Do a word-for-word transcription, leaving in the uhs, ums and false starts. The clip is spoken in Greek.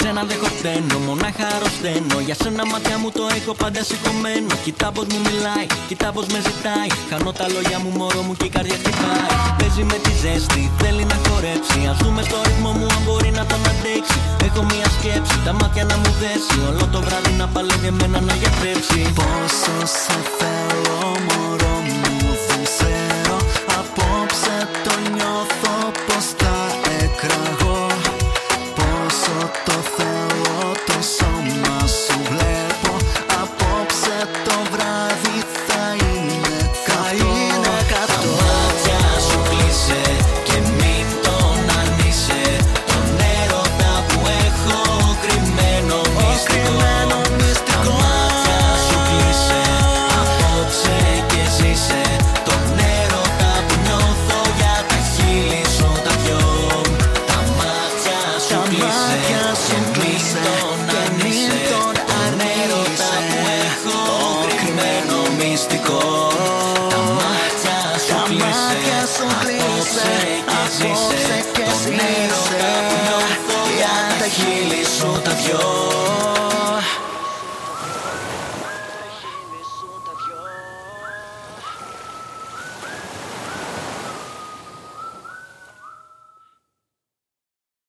σένα δεν χορταίνω, μονάχα αρρωσταίνω. Για σένα μάτια μου το έχω πάντα σηκωμένο. Κοιτά πως μου μιλάει, κοιτά πως με ζητάει. Χάνω τα λόγια μου μωρό μου και η καρδιά χτυπάει. Παίζει με τη ζέστη, θέλει να χορέψει. Ας δούμε στο ρυθμό μου αν μπορεί να τον αντέξει. Έχω μια σκέψη, τα μάτια να μου δέσει. Όλο το βράδυ να παλεύει εμένα να γιατρέψει. Πόσο σε θέλω μωρό μου δεν ξέρω. Απόψε το νιώθω πως θα εκραγώ. Πόσο το θέλω το σώμα σου βλέπω. Απόψε το βράδυ θα είναι καυτό. Τα μάτια σου κλείσε και μην τον αρνείσαι. Τον έρωτα που έχω κρυμμένο μυστικό. Τα μάτια σου κλείσε απόψε και ζήσε. Τον έρωτα που νιώθω για τα χείλη σου τα δυο. Τα μάτια σου κλείσε και μην τον αρνείσαι. Τον έρωτα που έχω κρυμμένο μυστικό. Τα μάτια σου κλείσε απόψε και ζήσε. Τον έρωτα που νιώθω για τα χείλη σου τα δυο.